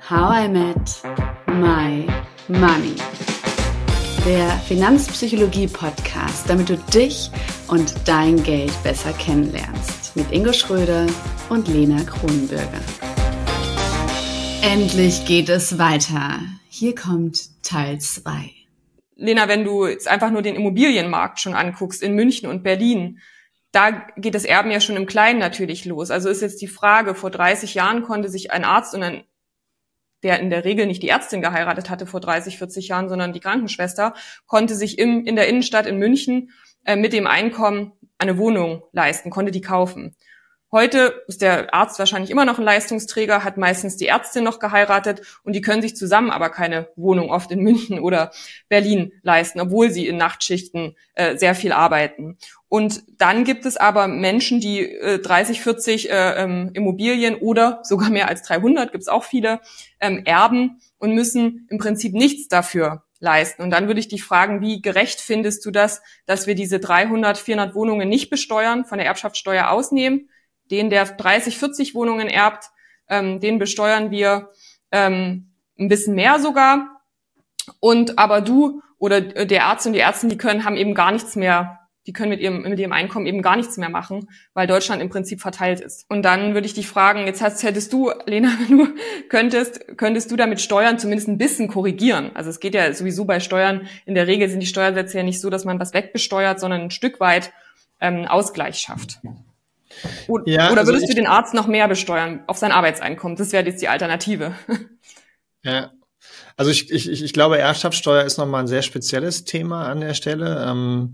How I Met My Money. Der Finanzpsychologie-Podcast, damit du dich und dein Geld besser kennenlernst. Mit Ingo Schröder und Lena Kronenbürger. Endlich geht es weiter. Hier kommt Teil 2. Lena, wenn du jetzt einfach nur den Immobilienmarkt schon anguckst in München und Berlin, da geht das Erben ja schon im Kleinen natürlich los. Also ist jetzt die Frage, vor 30 Jahren konnte sich ein Arzt, und der in der Regel nicht die Ärztin geheiratet hatte vor 30, 40 Jahren, sondern die Krankenschwester, konnte sich in der Innenstadt in München mit dem Einkommen eine Wohnung leisten, konnte die kaufen. Heute ist der Arzt wahrscheinlich immer noch ein Leistungsträger, hat meistens die Ärztin noch geheiratet und die können sich zusammen aber keine Wohnung oft in München oder Berlin leisten, obwohl sie in Nachtschichten sehr viel arbeiten. Und dann gibt es aber Menschen, die 30, 40 Immobilien oder sogar mehr als 300, gibt es auch viele, erben und müssen im Prinzip nichts dafür leisten. Und dann würde ich dich fragen, wie gerecht findest du das, dass wir diese 300, 400 Wohnungen nicht besteuern, von der Erbschaftssteuer ausnehmen? Den, der 30, 40 Wohnungen erbt, den besteuern wir ein bisschen mehr sogar. Und aber du oder der Arzt und die Ärztin, haben eben gar nichts mehr, die können mit ihrem Einkommen eben gar nichts mehr machen, weil Deutschland im Prinzip verteilt ist. Und dann würde ich dich fragen, hättest du, Lena, wenn du könntest du damit Steuern zumindest ein bisschen korrigieren? Also es geht ja sowieso bei Steuern, in der Regel sind die Steuersätze ja nicht so, dass man was wegbesteuert, sondern ein Stück weit Ausgleich schafft. Oder würdest du den Arzt noch mehr besteuern auf sein Arbeitseinkommen? Das wäre jetzt die Alternative. Ja, also ich glaube, Erbschaftssteuer ist nochmal ein sehr spezielles Thema an der Stelle.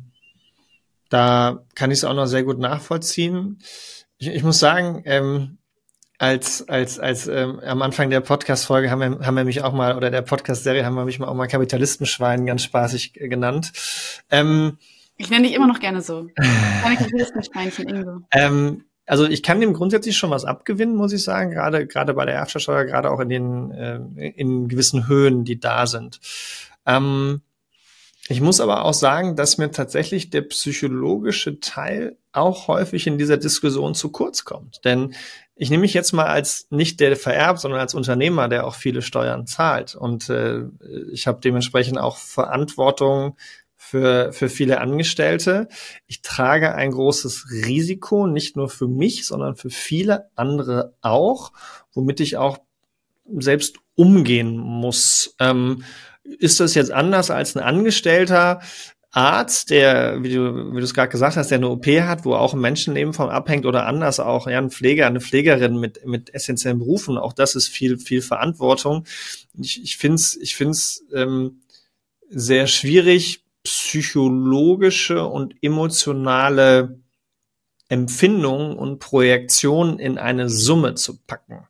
Da kann ich es auch noch sehr gut nachvollziehen. Ich muss sagen, als am Anfang der Podcast-Folge haben wir mich auch mal, oder der Podcast-Serie haben wir mich auch mal Kapitalistenschwein ganz spaßig genannt. Ich nenne dich immer noch gerne so. Keine Kapitalistenschweinchen, Ingo. Also ich kann dem grundsätzlich schon was abgewinnen, muss ich sagen, gerade bei der Erbschaftssteuer, gerade auch in gewissen Höhen, die da sind. Ich muss aber auch sagen, dass mir tatsächlich der psychologische Teil auch häufig in dieser Diskussion zu kurz kommt. Denn ich nehme mich jetzt mal als nicht der vererbt, sondern als Unternehmer, der auch viele Steuern zahlt. Und ich habe dementsprechend auch Verantwortung für viele Angestellte. Ich trage ein großes Risiko, nicht nur für mich, sondern für viele andere auch, womit ich auch selbst umgehen muss. Ist das jetzt anders als ein angestellter Arzt, der, wie du es gerade gesagt hast, der eine OP hat, wo auch ein Menschenleben von abhängt, oder anders auch ein Pfleger, eine Pflegerin mit essentiellen Berufen? Auch das ist viel Verantwortung. Ich find's sehr schwierig, psychologische und emotionale Empfindungen und Projektionen in eine Summe zu packen.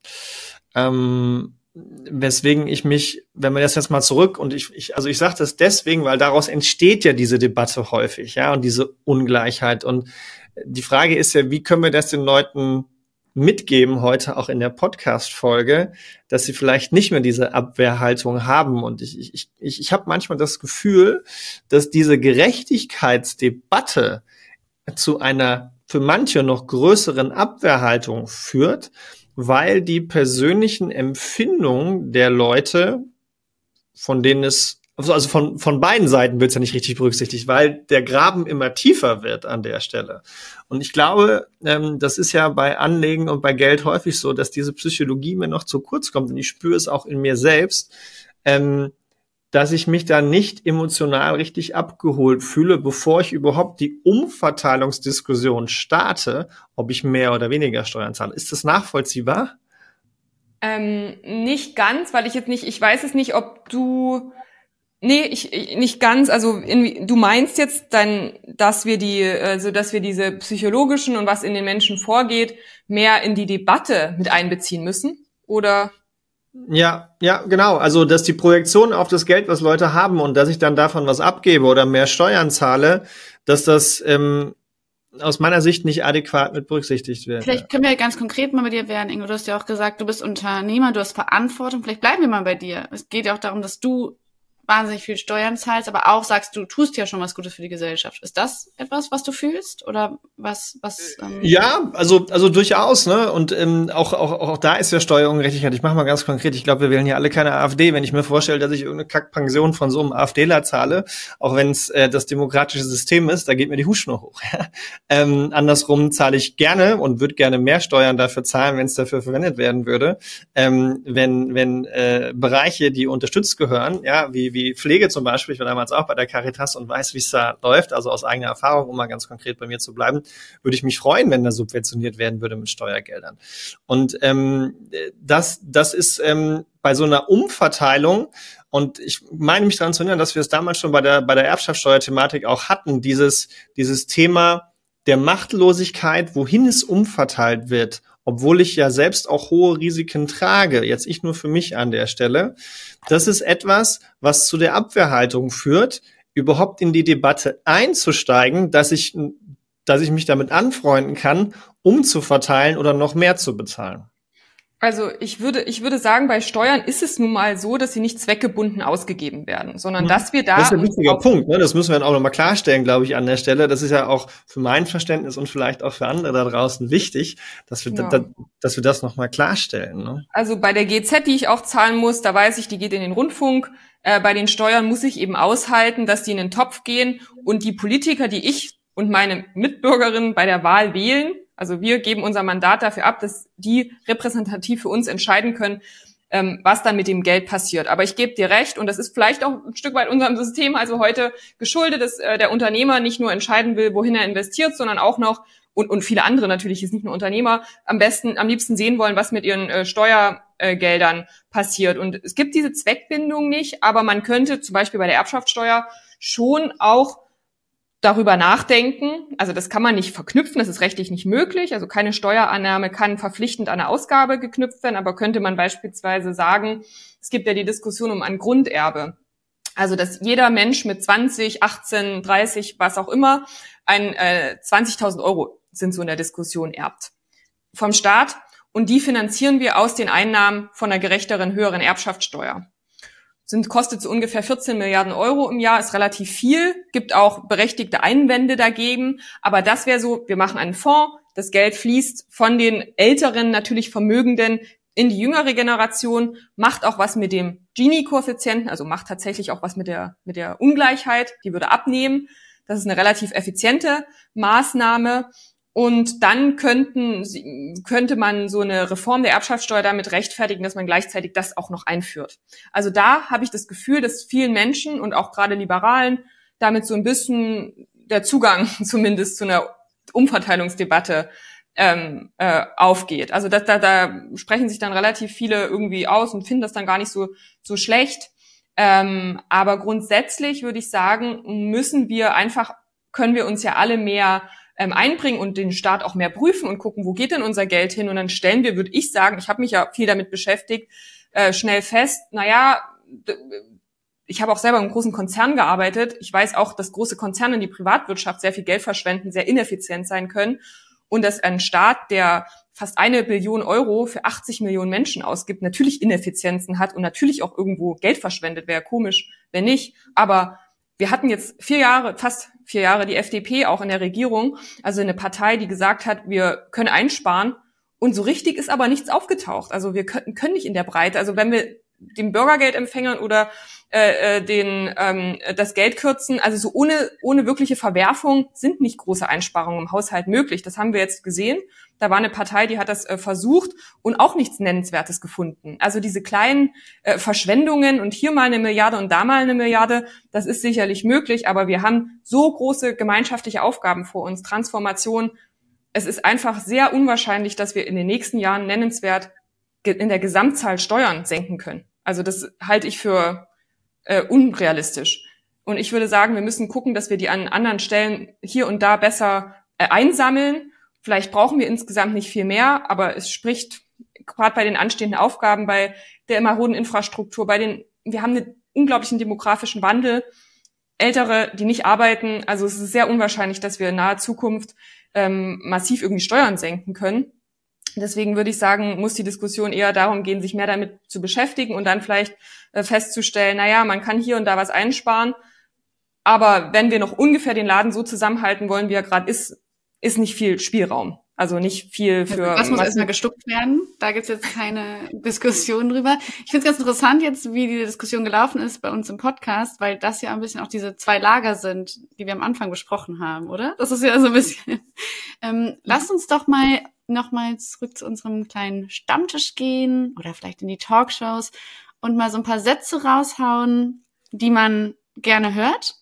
Weswegen ich mich, wenn wir das jetzt mal zurück, und ich sage das deswegen, weil daraus entsteht ja diese Debatte häufig, ja, und diese Ungleichheit. Und die Frage ist ja, wie können wir das den Leuten mitgeben heute auch in der Podcast-Folge, dass sie vielleicht nicht mehr diese Abwehrhaltung haben. Und ich habe manchmal das Gefühl, dass diese Gerechtigkeitsdebatte zu einer für manche noch größeren Abwehrhaltung führt, weil die persönlichen Empfindungen der Leute, von denen also von beiden Seiten wird es ja nicht richtig berücksichtigt, weil der Graben immer tiefer wird an der Stelle. Und ich glaube, das ist ja bei Anlegen und bei Geld häufig so, dass diese Psychologie mir noch zu kurz kommt. Und ich spüre es auch in mir selbst, dass ich mich da nicht emotional richtig abgeholt fühle, bevor ich überhaupt die Umverteilungsdiskussion starte, ob ich mehr oder weniger Steuern zahle. Ist das nachvollziehbar? Nicht ganz, weil ich weiß es nicht, ob du... Nee, nicht ganz. Also du meinst jetzt dann, dass wir diese psychologischen und was in den Menschen vorgeht, mehr in die Debatte mit einbeziehen müssen? Oder? Ja, genau. Also, dass die Projektion auf das Geld, was Leute haben, und dass ich dann davon was abgebe oder mehr Steuern zahle, dass das aus meiner Sicht nicht adäquat mit berücksichtigt wird. Vielleicht können wir ganz konkret mal bei dir werden, Ingo. Du hast ja auch gesagt, du bist Unternehmer, du hast Verantwortung. Vielleicht bleiben wir mal bei dir. Es geht ja auch darum, dass du wahnsinnig viel Steuern zahlst, aber auch sagst, du tust ja schon was Gutes für die Gesellschaft. Ist das etwas, was du fühlst? Oder was? Ja, also durchaus, ne? Und auch da ist ja Steuerungerechtigkeit. Ich mache mal ganz konkret. Ich glaube, wir wählen hier alle keine AfD. Wenn ich mir vorstelle, dass ich irgendeine Kackpension von so einem AfDler zahle, auch wenn es das demokratische System ist, da geht mir die Hutschnur hoch. Andersrum zahle ich gerne und würde gerne mehr Steuern dafür zahlen, wenn es dafür verwendet werden würde. Wenn Bereiche, die unterstützt gehören, ja, wie Pflege zum Beispiel, ich war damals auch bei der Caritas und weiß, wie es da läuft, also aus eigener Erfahrung, um mal ganz konkret bei mir zu bleiben, würde ich mich freuen, wenn da subventioniert werden würde mit Steuergeldern. Und das ist bei so einer Umverteilung, und ich meine mich daran zu erinnern, dass wir es damals schon bei der Erbschaftssteuerthematik auch hatten, dieses Thema der Machtlosigkeit, wohin es umverteilt wird, obwohl ich ja selbst auch hohe Risiken trage, jetzt nicht nur für mich an der Stelle. Das ist etwas, was zu der Abwehrhaltung führt, überhaupt in die Debatte einzusteigen, dass ich mich damit anfreunden kann, umzuverteilen oder noch mehr zu bezahlen. Also ich würde sagen, bei Steuern ist es nun mal so, dass sie nicht zweckgebunden ausgegeben werden, sondern dass wir da... Das ist ein wichtiger Punkt, ne? Das müssen wir dann auch nochmal klarstellen, glaube ich, an der Stelle. Das ist ja auch für mein Verständnis und vielleicht auch für andere da draußen wichtig, dass wir das nochmal klarstellen. Ne? Also bei der GZ, die ich auch zahlen muss, da weiß ich, die geht in den Rundfunk. Bei den Steuern muss ich eben aushalten, dass die in den Topf gehen und die Politiker, die ich und meine Mitbürgerinnen bei der Wahl wählen, also wir geben unser Mandat dafür ab, dass die repräsentativ für uns entscheiden können, was dann mit dem Geld passiert. Aber ich gebe dir recht, und das ist vielleicht auch ein Stück weit unserem System, also heute geschuldet, dass der Unternehmer nicht nur entscheiden will, wohin er investiert, sondern auch noch, und viele andere natürlich, ist nicht nur Unternehmer, am liebsten sehen wollen, was mit ihren Steuergeldern passiert. Und es gibt diese Zweckbindung nicht, aber man könnte zum Beispiel bei der Erbschaftssteuer schon auch darüber nachdenken, also das kann man nicht verknüpfen, das ist rechtlich nicht möglich, also keine Steuerannahme kann verpflichtend an eine Ausgabe geknüpft werden, aber könnte man beispielsweise sagen, es gibt ja die Diskussion um ein Grunderbe, also dass jeder Mensch mit 20, 18, 30, was auch immer, 20.000 Euro sind so in der Diskussion erbt vom Staat, und die finanzieren wir aus den Einnahmen von einer gerechteren, höheren Erbschaftssteuer. Kostet so ungefähr 14 Milliarden Euro im Jahr, ist relativ viel, gibt auch berechtigte Einwände dagegen, aber das wäre so, wir machen einen Fonds, das Geld fließt von den älteren, natürlich Vermögenden in die jüngere Generation, macht auch was mit dem Gini-Koeffizienten, also macht tatsächlich auch was mit der Ungleichheit, die würde abnehmen, das ist eine relativ effiziente Maßnahme. Und dann könnte man so eine Reform der Erbschaftssteuer damit rechtfertigen, dass man gleichzeitig das auch noch einführt. Also da habe ich das Gefühl, dass vielen Menschen und auch gerade Liberalen damit so ein bisschen der Zugang zumindest zu einer Umverteilungsdebatte aufgeht. Also da sprechen sich dann relativ viele irgendwie aus und finden das dann gar nicht so schlecht. Aber grundsätzlich würde ich sagen, können wir uns ja alle mehr einbringen und den Staat auch mehr prüfen und gucken, wo geht denn unser Geld hin? Und dann stellen wir, würde ich sagen, ich habe mich ja viel damit beschäftigt, schnell fest, ich habe auch selber im großen Konzern gearbeitet. Ich weiß auch, dass große Konzerne in die Privatwirtschaft sehr viel Geld verschwenden, sehr ineffizient sein können. Und dass ein Staat, der fast 1 Billion Euro für 80 Millionen Menschen ausgibt, natürlich Ineffizienzen hat und natürlich auch irgendwo Geld verschwendet. Wäre komisch, wenn nicht. Aber wir hatten jetzt fast 4 Jahre die FDP auch in der Regierung, also eine Partei, die gesagt hat, wir können einsparen, und so richtig ist aber nichts aufgetaucht. Also wir können nicht in der Breite, also wenn wir den Bürgergeldempfängern oder das Geld kürzen, also so ohne wirkliche Verwerfung sind nicht große Einsparungen im Haushalt möglich. Das haben wir jetzt gesehen. Da war eine Partei, die hat das versucht und auch nichts Nennenswertes gefunden. Also diese kleinen Verschwendungen und hier mal 1 Milliarde und da mal 1 Milliarde, das ist sicherlich möglich, aber wir haben so große gemeinschaftliche Aufgaben vor uns, Transformation. Es ist einfach sehr unwahrscheinlich, dass wir in den nächsten Jahren nennenswert in der Gesamtzahl Steuern senken können. Also das halte ich für unrealistisch. Und ich würde sagen, wir müssen gucken, dass wir die an anderen Stellen hier und da besser einsammeln. Vielleicht brauchen wir insgesamt nicht viel mehr, aber es spricht gerade bei den anstehenden Aufgaben, bei der maroden Infrastruktur, wir haben einen unglaublichen demografischen Wandel, Ältere, die nicht arbeiten. Also es ist sehr unwahrscheinlich, dass wir in naher Zukunft massiv irgendwie Steuern senken können. Deswegen würde ich sagen, muss die Diskussion eher darum gehen, sich mehr damit zu beschäftigen und dann vielleicht festzustellen, man kann hier und da was einsparen. Aber wenn wir noch ungefähr den Laden so zusammenhalten wollen, wie er gerade ist nicht viel Spielraum. Also nicht viel für... Das muss erstmal gestuckt werden. Da gibt's jetzt keine Diskussion drüber. Ich finde es ganz interessant jetzt, wie die Diskussion gelaufen ist bei uns im Podcast, weil das ja ein bisschen auch diese zwei Lager sind, die wir am Anfang besprochen haben, oder? Das ist ja so ein bisschen... Lasst uns doch mal nochmal zurück zu unserem kleinen Stammtisch gehen oder vielleicht in die Talkshows und mal so ein paar Sätze raushauen, die man gerne hört.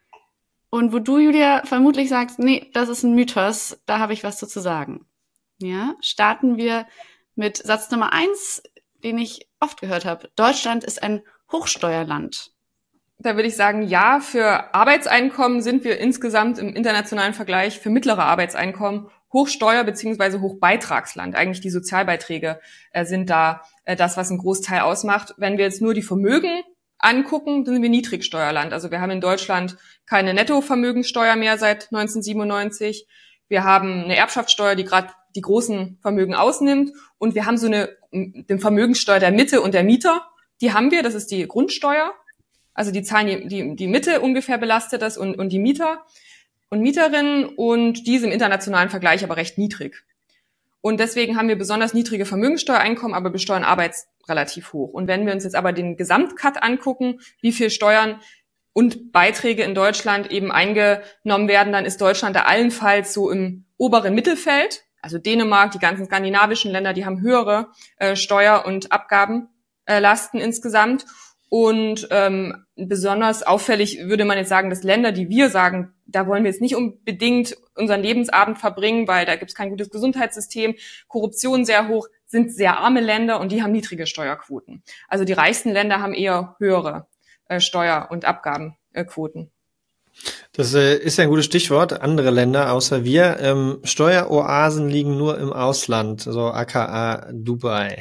Und wo du, Julia, vermutlich sagst, nee, das ist ein Mythos, da habe ich was zu sagen. Ja, starten wir mit Satz Nummer 1, den ich oft gehört habe. Deutschland ist ein Hochsteuerland. Da würde ich sagen, ja, für Arbeitseinkommen sind wir insgesamt im internationalen Vergleich für mittlere Arbeitseinkommen Hochsteuer- bzw. Hochbeitragsland. Eigentlich die Sozialbeiträge sind da das, was einen Großteil ausmacht. Wenn wir jetzt nur die Vermögen angucken, dann sind wir Niedrigsteuerland. Also wir haben in Deutschland keine Nettovermögensteuer mehr seit 1997. Wir haben eine Erbschaftssteuer, die gerade die großen Vermögen ausnimmt. Und wir haben so den Vermögensteuer der Mitte und der Mieter. Die haben wir, das ist die Grundsteuer. Also die zahlen die Mitte ungefähr belastet das und die Mieter und Mieterinnen. Und die ist im internationalen Vergleich aber recht niedrig. Und deswegen haben wir besonders niedrige Vermögensteuereinkommen, aber besteuern Arbeit relativ hoch. Und wenn wir uns jetzt aber den Gesamtcut angucken, wie viel Steuern und Beiträge in Deutschland eben eingenommen werden, dann ist Deutschland da allenfalls so im oberen Mittelfeld. Also Dänemark, die ganzen skandinavischen Länder, die haben höhere Steuer- und Abgabenlasten insgesamt. Und besonders auffällig würde man jetzt sagen, dass Länder, die wir sagen, da wollen wir jetzt nicht unbedingt unseren Lebensabend verbringen, weil da gibt es kein gutes Gesundheitssystem, Korruption sehr hoch, sind sehr arme Länder und die haben niedrige Steuerquoten. Also die reichsten Länder haben eher höhere Steuer- und Abgabenquoten. Das ist ja ein gutes Stichwort. Andere Länder außer wir. Steueroasen liegen nur im Ausland, so aka Dubai.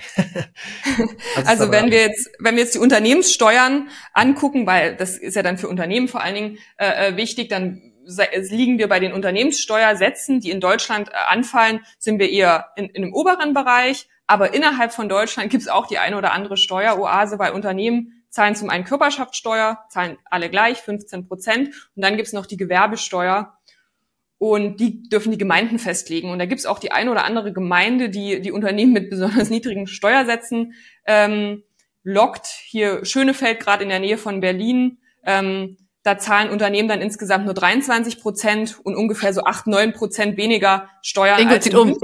Also wenn wir jetzt die Unternehmenssteuern angucken, weil das ist ja dann für Unternehmen vor allen Dingen wichtig, dann liegen wir bei den Unternehmenssteuersätzen, die in Deutschland anfallen, sind wir eher in dem oberen Bereich. Aber innerhalb von Deutschland gibt es auch die eine oder andere Steueroase, weil Unternehmen zahlen zum einen Körperschaftssteuer, zahlen alle gleich, 15%. Und dann gibt's noch die Gewerbesteuer. Und die dürfen die Gemeinden festlegen. Und da gibt's auch die eine oder andere Gemeinde, die Unternehmen mit besonders niedrigen Steuersätzen lockt. Hier Schönefeld, gerade in der Nähe von Berlin. Da zahlen Unternehmen dann insgesamt nur 23% und ungefähr so 8-9% weniger Steuern. Ingo zieht um.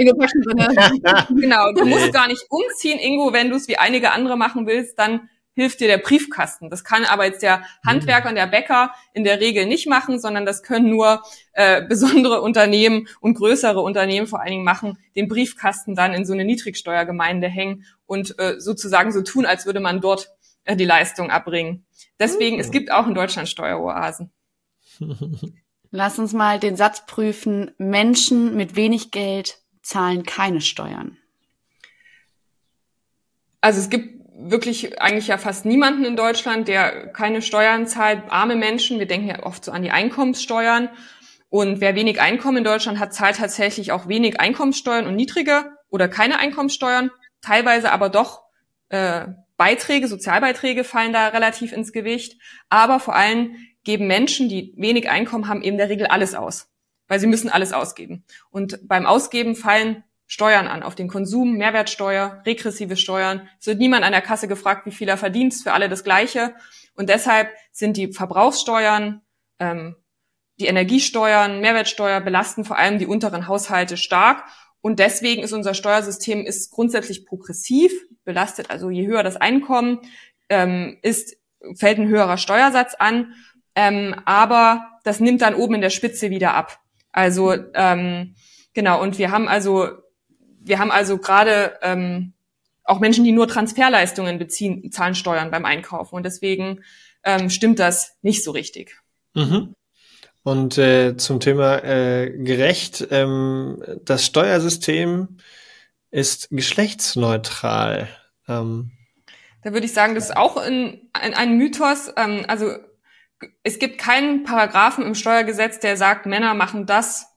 Genau, du musst gar nicht umziehen, Ingo. Wenn du es wie einige andere machen willst, dann hilft dir der Briefkasten. Das kann aber jetzt der Handwerker und der Bäcker in der Regel nicht machen, sondern das können nur besondere Unternehmen und größere Unternehmen vor allen Dingen machen, den Briefkasten dann in so eine Niedrigsteuergemeinde hängen und sozusagen so tun, als würde man dort die Leistung erbringen. Deswegen, es gibt auch in Deutschland Steueroasen. Lass uns mal den Satz prüfen. Menschen mit wenig Geld zahlen keine Steuern. Also es gibt wirklich eigentlich ja fast niemanden in Deutschland, der keine Steuern zahlt. Arme Menschen, wir denken ja oft so an die Einkommenssteuern. Und wer wenig Einkommen in Deutschland hat, zahlt tatsächlich auch wenig Einkommenssteuern und niedrige oder keine Einkommenssteuern. Teilweise aber doch Beiträge, Sozialbeiträge fallen da relativ ins Gewicht. Aber vor allem geben Menschen, die wenig Einkommen haben, eben in der Regel alles aus. Weil sie müssen alles ausgeben. Und beim Ausgeben fallen Steuern an, auf den Konsum, Mehrwertsteuer, regressive Steuern. Es wird niemand an der Kasse gefragt, wie viel er verdient, für alle das Gleiche. Und deshalb sind die Verbrauchssteuern, die Energiesteuern, Mehrwertsteuer belasten vor allem die unteren Haushalte stark. Und deswegen ist unser Steuersystem grundsätzlich progressiv, belastet also je höher das Einkommen, fällt ein höherer Steuersatz an. Aber das nimmt dann oben in der Spitze wieder ab. Also genau, und wir haben also gerade auch Menschen, die nur Transferleistungen beziehen, zahlen Steuern beim Einkaufen. Und deswegen stimmt das nicht so richtig. Mhm. Und zum Thema gerecht, das Steuersystem ist geschlechtsneutral. Da würde ich sagen, das ist auch ein Mythos. Also es gibt keinen Paragraphen im Steuergesetz, der sagt, Männer machen das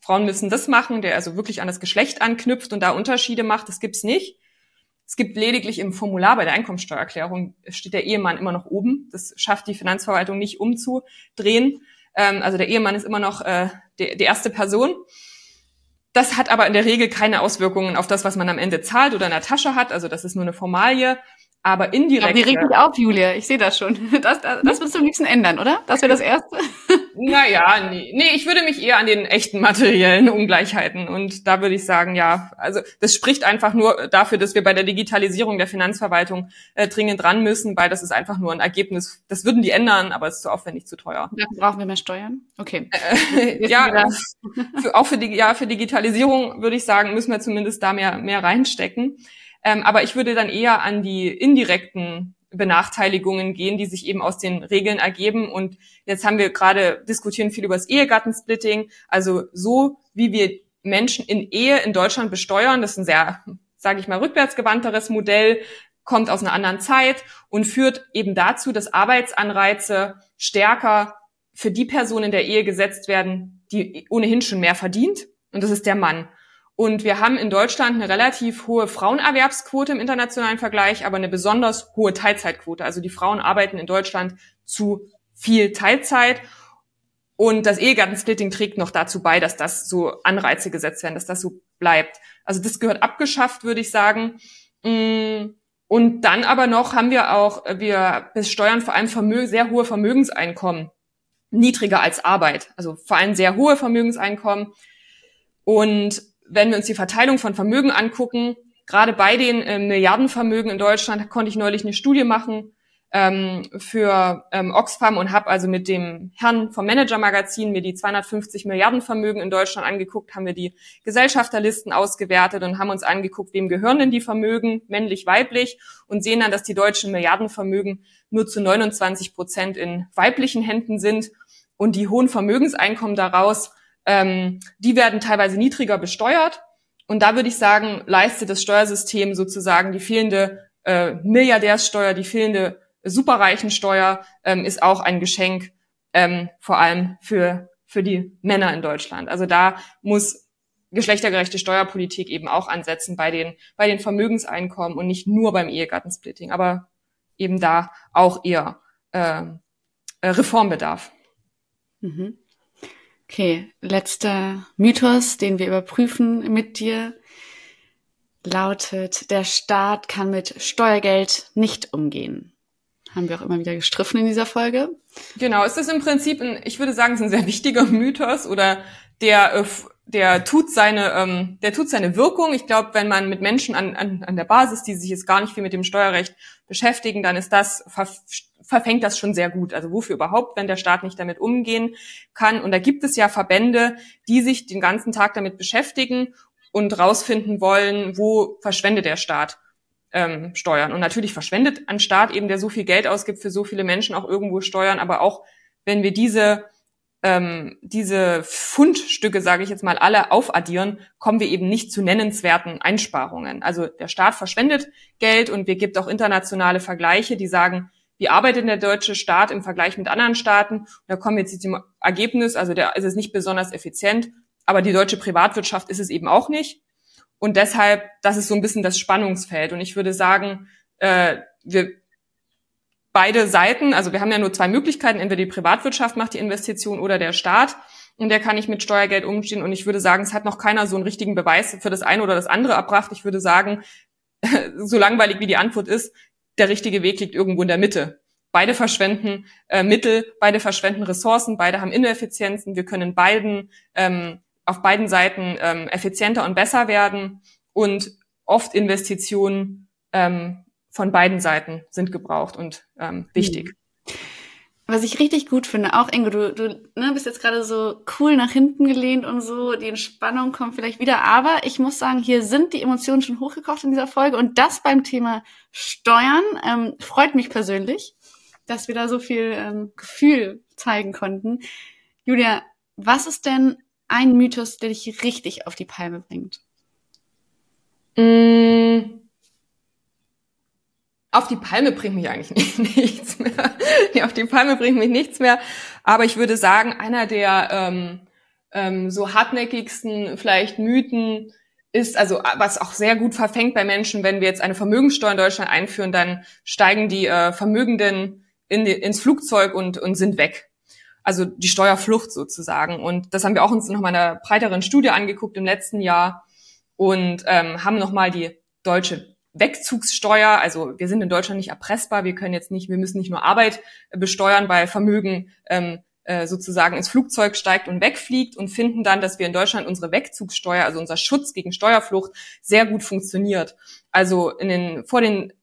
Frauen müssen das machen, der also wirklich an das Geschlecht anknüpft und da Unterschiede macht. Das gibt's nicht. Es gibt lediglich im Formular bei der Einkommensteuererklärung steht der Ehemann immer noch oben. Das schafft die Finanzverwaltung nicht umzudrehen. Also der Ehemann ist immer noch die erste Person. Das hat aber in der Regel keine Auswirkungen auf das, was man am Ende zahlt oder in der Tasche hat. Also das ist nur eine Formalie. Aber indirekt. Ja, die regt mich auf, Julia. Ich sehe das schon. Das willst du am liebsten ändern, oder? Das wäre das Erste. Naja, nee, ich würde mich eher an den echten materiellen Ungleichheiten. Und da würde ich sagen, ja, also das spricht einfach nur dafür, dass wir bei der Digitalisierung der Finanzverwaltung dringend ran müssen, weil das ist einfach nur ein Ergebnis. Das würden die ändern, aber es ist zu aufwendig, zu teuer. Dafür brauchen wir mehr Steuern? Okay. Ja, auch für Digitalisierung würde ich sagen, müssen wir zumindest da mehr reinstecken. Aber ich würde dann eher an die indirekten Benachteiligungen gehen, die sich eben aus den Regeln ergeben. Und jetzt haben wir gerade diskutieren viel über das Ehegattensplitting. Also so, wie wir Menschen in Ehe in Deutschland besteuern, das ist ein sehr, sage ich mal, rückwärtsgewandteres Modell, kommt aus einer anderen Zeit und führt eben dazu, dass Arbeitsanreize stärker für die Person in der Ehe gesetzt werden, die ohnehin schon mehr verdient. Und das ist der Mann. Und wir haben in Deutschland eine relativ hohe Frauenerwerbsquote im internationalen Vergleich, aber eine besonders hohe Teilzeitquote. Also die Frauen arbeiten in Deutschland zu viel Teilzeit. Und das Ehegattensplitting trägt noch dazu bei, dass das so Anreize gesetzt werden, dass das so bleibt. Also das gehört abgeschafft, würde ich sagen. Und dann aber noch haben wir besteuern vor allem sehr hohe Vermögenseinkommen, niedriger als Arbeit. Also vor allem sehr hohe Vermögenseinkommen. Und wenn wir uns die Verteilung von Vermögen angucken, gerade bei den Milliardenvermögen in Deutschland, konnte ich neulich eine Studie machen für Oxfam und habe also mit dem Herrn vom Manager-Magazin mir die 250 Milliardenvermögen in Deutschland angeguckt, haben wir die Gesellschafterlisten ausgewertet und haben uns angeguckt, wem gehören denn die Vermögen, männlich, weiblich, und sehen dann, dass die deutschen Milliardenvermögen nur zu 29% in weiblichen Händen sind und die hohen Vermögenseinkommen daraus, die werden teilweise niedriger besteuert. Und da würde ich sagen, leistet das Steuersystem sozusagen die fehlende Milliardärssteuer, die fehlende Superreichensteuer, ist auch ein Geschenk, vor allem für die Männer in Deutschland. Also da muss geschlechtergerechte Steuerpolitik eben auch ansetzen bei den Vermögenseinkommen und nicht nur beim Ehegattensplitting, aber eben da auch eher Reformbedarf. Mhm. Okay, letzter Mythos, den wir überprüfen mit dir, lautet, der Staat kann mit Steuergeld nicht umgehen. Haben wir auch immer wieder gestriffen in dieser Folge. Genau, es ist im Prinzip ich würde sagen, es ist ein sehr wichtiger Mythos oder der tut seine Wirkung. Ich glaube, wenn man mit Menschen an der Basis, die sich jetzt gar nicht viel mit dem Steuerrecht beschäftigen, dann ist verfängt das schon sehr gut. Also wofür überhaupt, wenn der Staat nicht damit umgehen kann? Und da gibt es ja Verbände, die sich den ganzen Tag damit beschäftigen und rausfinden wollen, wo verschwendet der Staat Steuern. Und natürlich verschwendet ein Staat eben, der so viel Geld ausgibt für so viele Menschen, auch irgendwo Steuern. Aber auch wenn wir diese Fundstücke, sage ich jetzt mal, alle aufaddieren, kommen wir eben nicht zu nennenswerten Einsparungen. Also der Staat verschwendet Geld und wir gibt auch internationale Vergleiche, die sagen, wie arbeitet der deutsche Staat im Vergleich mit anderen Staaten? Und da kommen wir jetzt zum Ergebnis, also der ist es nicht besonders effizient, aber die deutsche Privatwirtschaft ist es eben auch nicht. Und deshalb, das ist so ein bisschen das Spannungsfeld. Und ich würde sagen, beide Seiten, also wir haben ja nur zwei Möglichkeiten, entweder die Privatwirtschaft macht die Investition oder der Staat, und der kann nicht mit Steuergeld umgehen. Und ich würde sagen, es hat noch keiner so einen richtigen Beweis für das eine oder das andere erbracht. Ich würde sagen, so langweilig wie die Antwort ist, der richtige Weg liegt irgendwo in der Mitte. Beide verschwenden Mittel, beide verschwenden Ressourcen, beide haben Ineffizienzen. Wir können auf beiden Seiten effizienter und besser werden, und oft Investitionen von beiden Seiten sind gebraucht und wichtig. Was ich richtig gut finde, auch Ingo, du bist jetzt gerade so cool nach hinten gelehnt und so, die Entspannung kommt vielleicht wieder, aber ich muss sagen, hier sind die Emotionen schon hochgekocht in dieser Folge, und das beim Thema Steuern freut mich persönlich, dass wir da so viel Gefühl zeigen konnten. Julia, was ist denn ein Mythos, der dich richtig auf die Palme bringt? Auf die Palme bringt mich eigentlich nichts mehr. Nee, auf die Palme bringt mich nichts mehr. Aber ich würde sagen, einer der so hartnäckigsten vielleicht Mythen ist, also was auch sehr gut verfängt bei Menschen, wenn wir jetzt eine Vermögenssteuer in Deutschland einführen, dann steigen die Vermögenden ins Flugzeug und sind weg. Also die Steuerflucht sozusagen. Und das haben wir auch uns noch mal in einer breiteren Studie angeguckt im letzten Jahr und haben nochmal die deutsche Wegzugssteuer, also wir sind in Deutschland nicht erpressbar, wir müssen nicht nur Arbeit besteuern, weil Vermögen sozusagen ins Flugzeug steigt und wegfliegt, und finden dann, dass wir in Deutschland unsere Wegzugssteuer, also unser Schutz gegen Steuerflucht, sehr gut funktioniert. Also vor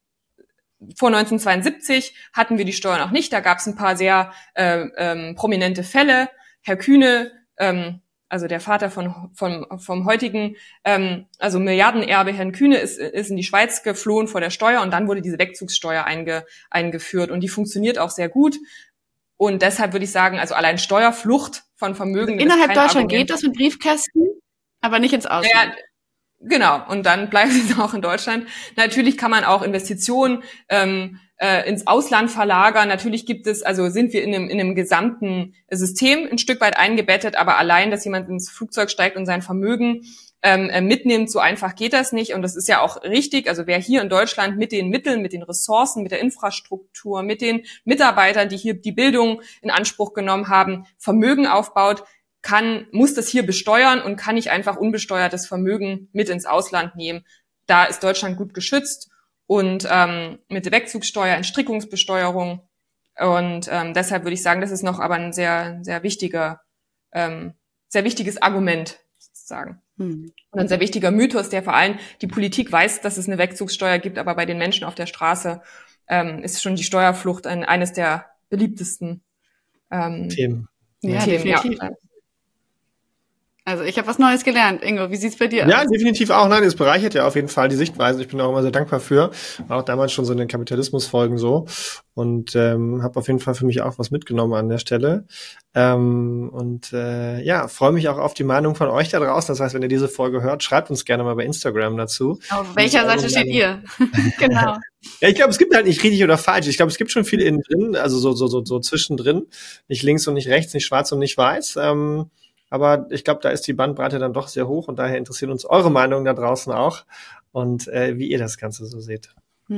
1972 hatten wir die Steuer noch nicht, da gab es ein paar sehr prominente Fälle. Herr Kühne, also der Vater vom heutigen, also Milliardenerbe Herrn Kühne ist in die Schweiz geflohen vor der Steuer, und dann wurde diese Wegzugssteuer eingeführt, und die funktioniert auch sehr gut. Und deshalb würde ich sagen, also allein Steuerflucht von Vermögen. Also innerhalb Deutschland geht das mit Briefkästen, aber nicht ins Ausland. Ja, genau, und dann bleiben sie auch in Deutschland. Natürlich kann man auch Investitionen ins Ausland verlagern. Natürlich sind wir in einem gesamten System ein Stück weit eingebettet, aber allein, dass jemand ins Flugzeug steigt und sein Vermögen mitnimmt, so einfach geht das nicht. Und das ist ja auch richtig. Also wer hier in Deutschland mit den Mitteln, mit den Ressourcen, mit der Infrastruktur, mit den Mitarbeitern, die hier die Bildung in Anspruch genommen haben, Vermögen aufbaut, muss das hier besteuern und kann nicht einfach unbesteuertes Vermögen mit ins Ausland nehmen. Da ist Deutschland gut geschützt, und mit der Wegzugssteuer, Entstrickungsbesteuerung. Und deshalb würde ich sagen, das ist noch aber ein sehr, sehr wichtiges Argument sozusagen. Und ein sehr wichtiger Mythos, der vor allem die Politik weiß, dass es eine Wegzugssteuer gibt, aber bei den Menschen auf der Straße ist schon die Steuerflucht eines der beliebtesten Themen. Ja, definitiv. Ja. Also ich habe was Neues gelernt. Ingo, wie sieht's bei dir aus? Ja, definitiv auch. Nein, das bereichert ja auf jeden Fall die Sichtweise. Ich bin auch immer sehr dankbar für. War auch damals schon so in den Kapitalismusfolgen so. Und habe auf jeden Fall für mich auch was mitgenommen an der Stelle. Freue mich auch auf die Meinung von euch da draußen. Das heißt, wenn ihr diese Folge hört, schreibt uns gerne mal bei Instagram dazu. Auf welcher Seite steht ihr? Genau. Ja, ich glaube, es gibt halt nicht richtig oder falsch. Ich glaube, es gibt schon viel innen drin, also so zwischendrin. Nicht links und nicht rechts, nicht schwarz und nicht weiß. Aber ich glaube, da ist die Bandbreite dann doch sehr hoch, und daher interessiert uns eure Meinung da draußen auch und wie ihr das Ganze so seht.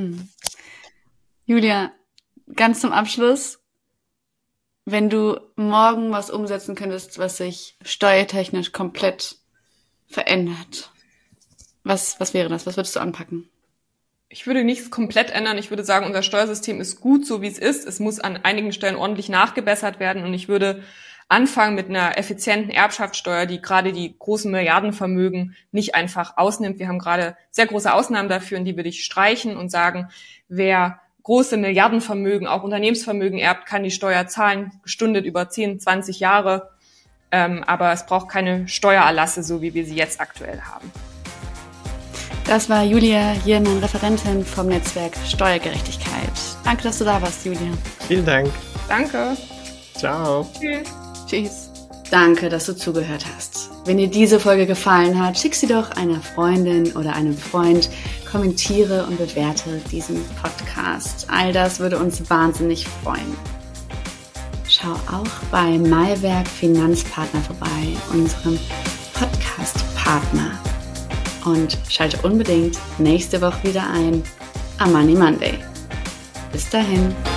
Julia, ganz zum Abschluss, wenn du morgen was umsetzen könntest, was sich steuertechnisch komplett verändert, was wäre das? Was würdest du anpacken? Ich würde nichts komplett ändern. Ich würde sagen, unser Steuersystem ist gut, so wie es ist. Es muss an einigen Stellen ordentlich nachgebessert werden, und ich würde anfangen mit einer effizienten Erbschaftssteuer, die gerade die großen Milliardenvermögen nicht einfach ausnimmt. Wir haben gerade sehr große Ausnahmen dafür, und die würde ich streichen und sagen, wer große Milliardenvermögen, auch Unternehmensvermögen erbt, kann die Steuer zahlen, gestundet über 10, 20 Jahre. Aber es braucht keine Steuererlasse, so wie wir sie jetzt aktuell haben. Das war Julia Jiermann, Referentin vom Netzwerk Steuergerechtigkeit. Danke, dass du da warst, Julia. Vielen Dank. Danke. Ciao. Tschüss. Tschüss. Danke, dass du zugehört hast. Wenn dir diese Folge gefallen hat, schick sie doch einer Freundin oder einem Freund, kommentiere und bewerte diesen Podcast. All das würde uns wahnsinnig freuen. Schau auch bei Maiwerk Finanzpartner vorbei, unserem Podcast-Partner. Und schalte unbedingt nächste Woche wieder ein am Money Monday. Bis dahin.